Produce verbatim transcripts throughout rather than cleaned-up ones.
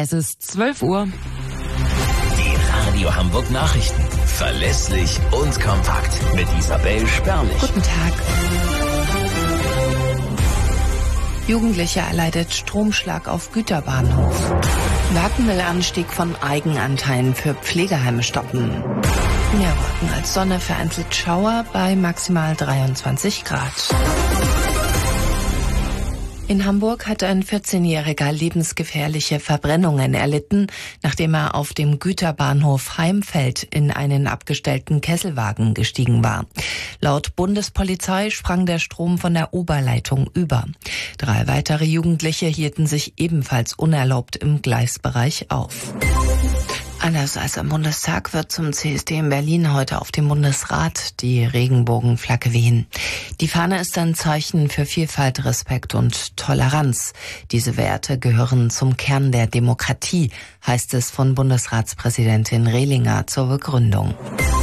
Es ist zwölf Uhr. Die Radio Hamburg Nachrichten. Verlässlich und kompakt. Mit Isabel Sperlich. Guten Tag. Jugendlicher erleidet Stromschlag auf Güterbahnhof. Wacken will Anstieg von Eigenanteilen für Pflegeheime stoppen. Mehr Wolken als Sonne, vereinzelt Schauer bei maximal dreiundzwanzig Grad. In Hamburg hat ein vierzehnjähriger lebensgefährliche Verbrennungen erlitten, nachdem er auf dem Güterbahnhof Heimfeld in einen abgestellten Kesselwagen gestiegen war. Laut Bundespolizei sprang der Strom von der Oberleitung über. Drei weitere Jugendliche hielten sich ebenfalls unerlaubt im Gleisbereich auf. Anders als am Bundestag wird zum C S D in Berlin heute auf dem Bundesrat die Regenbogenflagge wehen. Die Fahne ist ein Zeichen für Vielfalt, Respekt und Toleranz. Diese Werte gehören zum Kern der Demokratie, heißt es von Bundesratspräsidentin Rehlinger zur Begründung.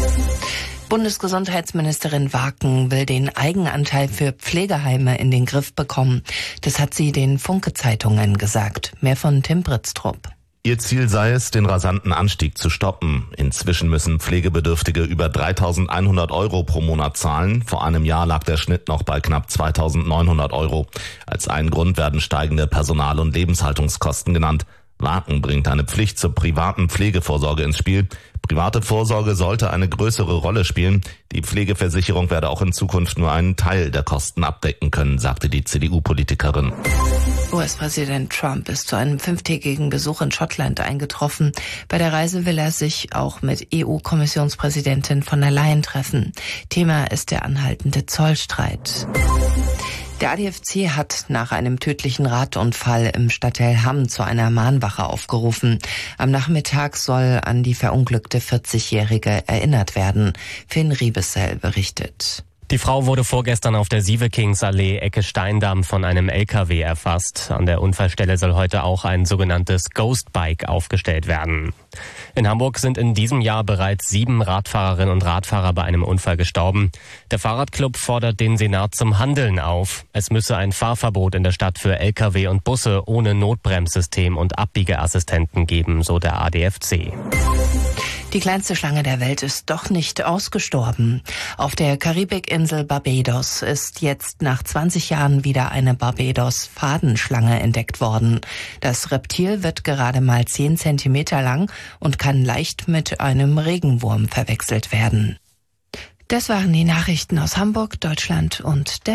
Bundesgesundheitsministerin Wacken will den Eigenanteil für Pflegeheime in den Griff bekommen. Das hat sie den Funke-Zeitungen gesagt. Mehr von Tim Britztrup. Ihr Ziel sei es, den rasanten Anstieg zu stoppen. Inzwischen müssen Pflegebedürftige über dreitausendeinhundert Euro pro Monat zahlen. Vor einem Jahr lag der Schnitt noch bei knapp zweitausendneunhundert Euro. Als einen Grund werden steigende Personal- und Lebenshaltungskosten genannt. Wacken bringt eine Pflicht zur privaten Pflegevorsorge ins Spiel. Private Vorsorge sollte eine größere Rolle spielen. Die Pflegeversicherung werde auch in Zukunft nur einen Teil der Kosten abdecken können, sagte die C D U-Politikerin. U S-Präsident Trump ist zu einem fünftägigen Besuch in Schottland eingetroffen. Bei der Reise will er sich auch mit E U-Kommissionspräsidentin von der Leyen treffen. Thema ist der anhaltende Zollstreit. Der A D F C hat nach einem tödlichen Radunfall im Stadtteil Hamm zu einer Mahnwache aufgerufen. Am Nachmittag soll an die verunglückte vierzigjährige erinnert werden. Finn Riebesell berichtet. Die Frau wurde vorgestern auf der Sievekingsallee Ecke Steindamm von einem L K W erfasst. An der Unfallstelle soll heute auch ein sogenanntes Ghostbike aufgestellt werden. In Hamburg sind in diesem Jahr bereits sieben Radfahrerinnen und Radfahrer bei einem Unfall gestorben. Der Fahrradclub fordert den Senat zum Handeln auf. Es müsse ein Fahrverbot in der Stadt für L K W und Busse ohne Notbremssystem und Abbiegeassistenten geben, so der A D F C. Die kleinste Schlange der Welt ist doch nicht ausgestorben. Auf der Karibikinsel Barbados ist jetzt nach zwanzig Jahren wieder eine Barbados-Fadenschlange entdeckt worden. Das Reptil wird gerade mal zehn Zentimeter lang und kann leicht mit einem Regenwurm verwechselt werden. Das waren die Nachrichten aus Hamburg, Deutschland und der